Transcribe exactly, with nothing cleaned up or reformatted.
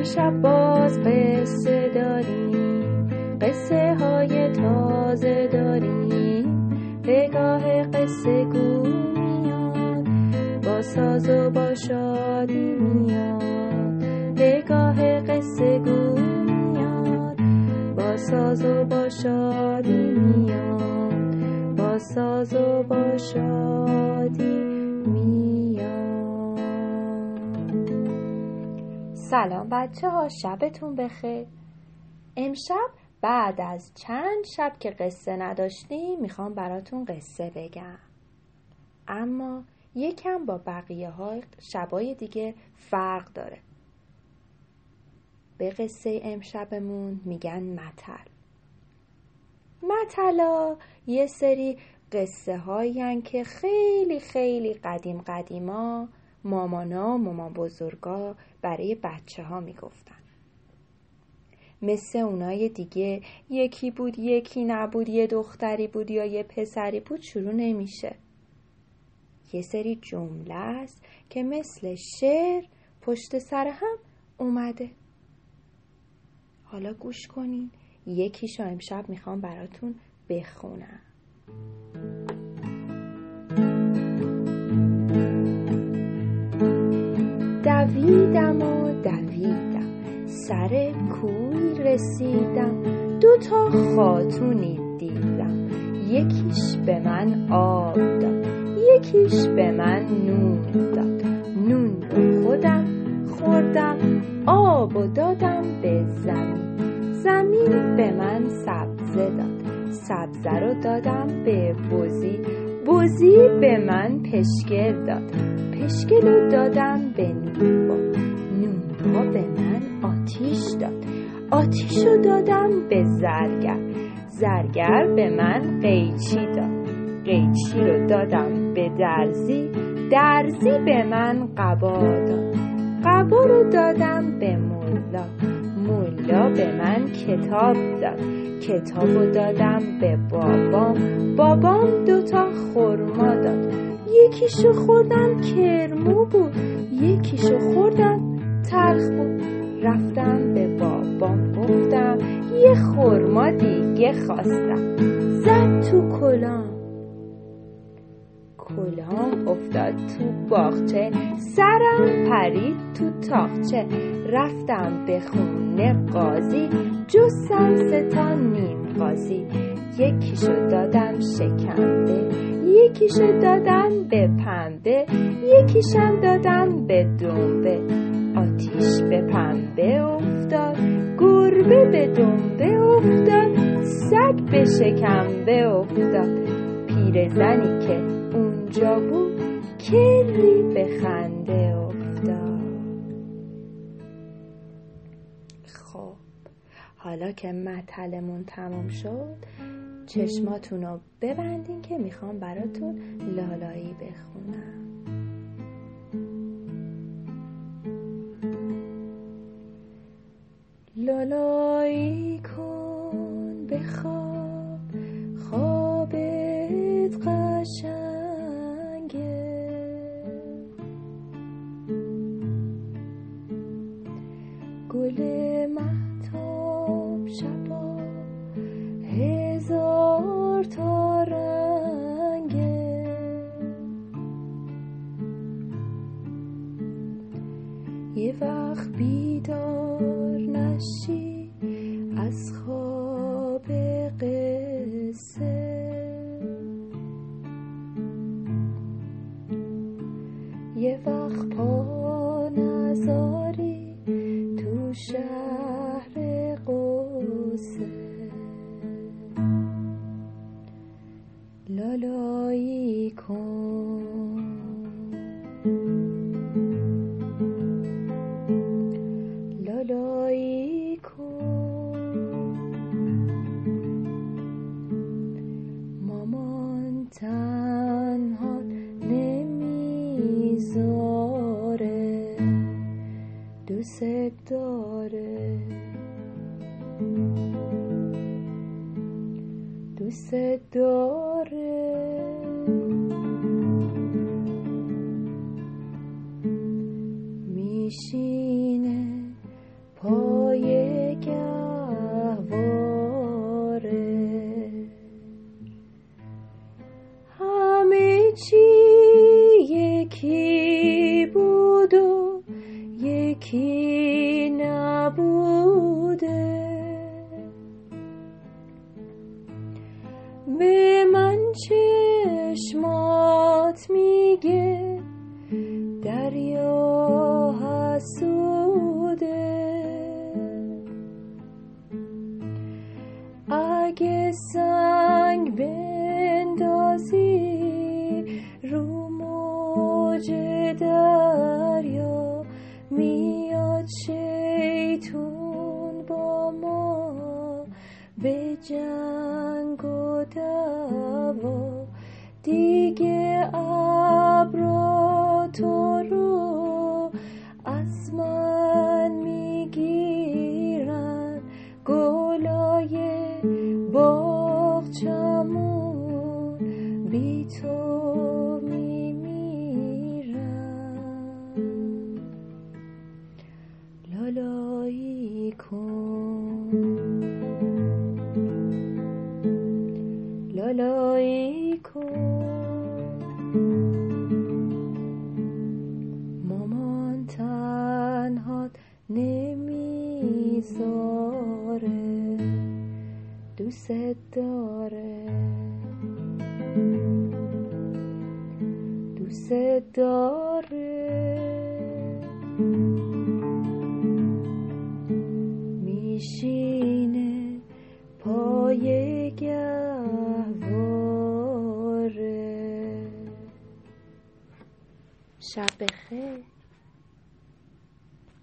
امشب باز قصه داریم، قصه های تازه داریم. پگاه قصه گو میاد، با ساز و با شادی میاد. پگاه قصه گو میاد، با ساز و با شادی میاد. با ساز و با شادی میاد. سلام بچه ها، شبتون بخیر. امشب بعد از چند شب که قصه نداشتیم میخوام براتون قصه بگم، اما یکم با بقیه های شبای دیگه فرق داره. به قصه امشبمون میگن متل. متلا یه سری قصه هایی که خیلی خیلی قدیم قدیما مامانا و مامان بزرگا برای بچه ها میگفتن. مثل اونای دیگه یکی بود یکی نبود، یه دختری بود یا یه پسری بود شروع نمیشه. یه سری جمله است که مثل شعر پشت سر هم اومده. حالا گوش کنین، یکیشو امشب میخوام براتون بخونم. دویدم و دویدم، سر کوی رسیدم. دو تا خاتونی دیدم، یکیش به من آب داد، یکیش به من نون داد. نون رو خودم خوردم، آب و دادم به زمین. زمین به من سبزه داد، سبزه رو دادم به بزی. بزی به من پشکل داد، پشکل رو دادم به نونبا. نونبا به من آتیش داد، آتیش رو دادم به زرگر. زرگر به من قیچی داد، قیچی رو دادم به درزی. درزی به من قبا داد، قبا رو دادم به ملا. ملا به من کتاب داد، کتاب رو دادم به بابام. بابام دوتا خرما داد، یکیشو خوردم کرمو بود، یکیشو خوردم تلخ بود. رفتم به بابام گفتم یه خرما دیگه خواستم. زد تو کلام، کلام افتاد تو باغچه. سرم پرید تو تاقچه. رفتم به خونه قاضی، جستم سه تا نیم قاضی. یکیشو دادم شکنبه، یکیشو دادم به پنبه، یکیشم دادم به دنبه. آتیش به پنبه افتاد، گربه به دنبه افتاد، سگ به شکنبه افتاد. پیرزنی که اونجا بود کلی به خنده افتاد. خب حالا که متلمون تمام شد، چشماتون رو ببندین که میخوام براتون لالایی بخونم. لالایی کن بخواب، خوابت قشنگه. گل مهتاب شبا هزار تا رنگه. یه وقت بیدار نشی از خواب قصه، یه وقت پا نذاری تو شهر قصه. لالایی کن، لالایی کن. مامان تنها نمیذاره، دوست داره، دوست داره. میشینه اوج دریا میاد شیطون با ما به جنگ و دعوا، دیگه ابرا تو رو از من میگیرن، گلای باغچمون بی تو میمیرن. لالایی کن، لالایی کن، مامان تنهات نمیذاره، دوست داره، دوست داره. میشینه پای گهواره. شب بخیر.